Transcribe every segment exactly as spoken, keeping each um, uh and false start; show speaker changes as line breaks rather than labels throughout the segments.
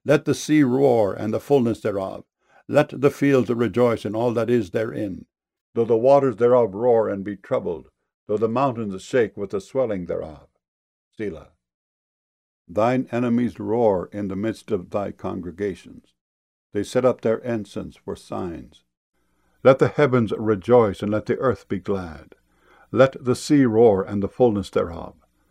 Let the sea roar, and the fullness thereof. Let the fields rejoice, and all that is therein. Though the waters thereof roar and be troubled, though the mountains shake with the swelling thereof. Selah. Thine enemies roar in the midst of thy congregations. They set up their ensigns for signs. Let the heavens rejoice, and let the earth be glad. Let the sea roar, and the fullness thereof.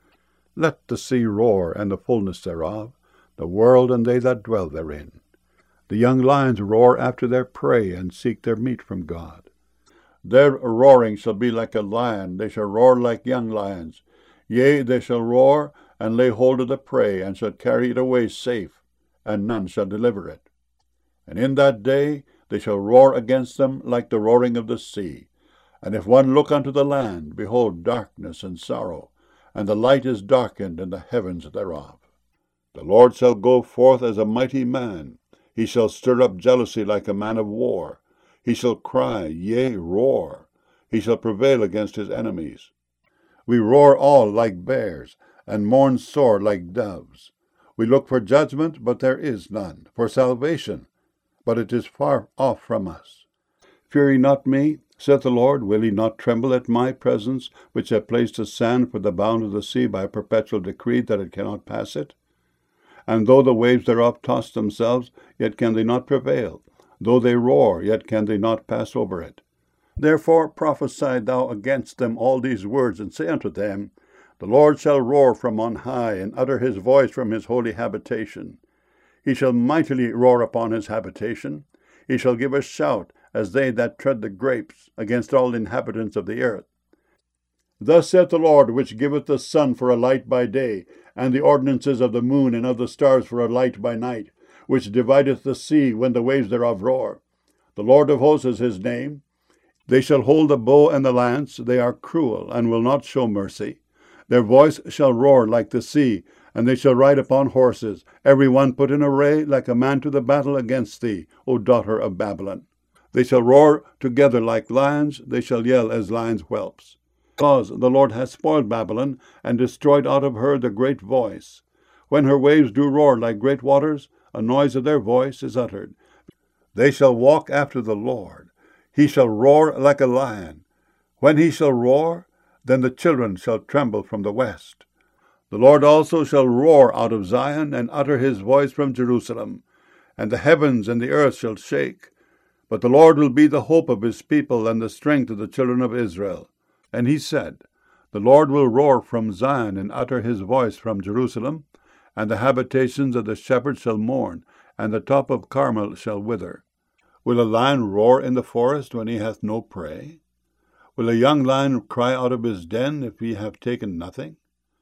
Let the sea roar, and the fullness thereof, the world and they that dwell therein. The young lions roar after their prey, and seek their meat from God. Their roaring shall be like a lion, they shall roar like young lions. Yea, they shall roar, and lay hold of the prey, and shall carry it away safe, and none shall deliver it. And in that day they shall roar against them like the roaring of the sea. And if one look unto the land, behold darkness and sorrow, and the light is darkened in the heavens thereof. The Lord shall go forth as a mighty man. He shall stir up jealousy like a man of war. He shall cry, yea, roar. He shall prevail against his enemies. We roar all like bears, and mourn sore like doves. We look for judgment, but there is none, for salvation, but it is far off from us. Fear ye not me, saith the Lord. Will ye not tremble at my presence, which have placed a sand for the bound of the sea by a perpetual decree, that it cannot pass it? And though the waves thereof toss themselves, yet can they not prevail. Though they roar, yet can they not pass over it. Therefore prophesy thou against them all these words, and say unto them, The Lord shall roar from on high, and utter his voice from his holy habitation. He shall mightily roar upon his habitation. He shall give a shout, as they that tread the grapes, against all the inhabitants of the earth. Thus saith the Lord, which giveth the sun for a light by day, and the ordinances of the moon and of the stars for a light by night, which divideth the sea when the waves thereof roar. The Lord of hosts is his name. They shall hold the bow and the lance. They are cruel, and will not show mercy. Their voice shall roar like the sea, and they shall ride upon horses, every one put in array like a man to the battle against thee, O daughter of Babylon. They shall roar together like lions, they shall yell as lions' whelps. Because the Lord hath spoiled Babylon, and destroyed out of her the great voice. When her waves do roar like great waters, a noise of their voice is uttered. They shall walk after the Lord. He shall roar like a lion. When he shall roar, then the children shall tremble from the west. The Lord also shall roar out of Zion, and utter his voice from Jerusalem. And the heavens and the earth shall shake. But the Lord will be the hope of his people, and the strength of the children of Israel. And he said, The Lord will roar from Zion, and utter his voice from Jerusalem. And the habitations of the shepherds shall mourn, and the top of Carmel shall wither. Will a lion roar in the forest when he hath no prey? Will a young lion cry out of his den if he have taken nothing?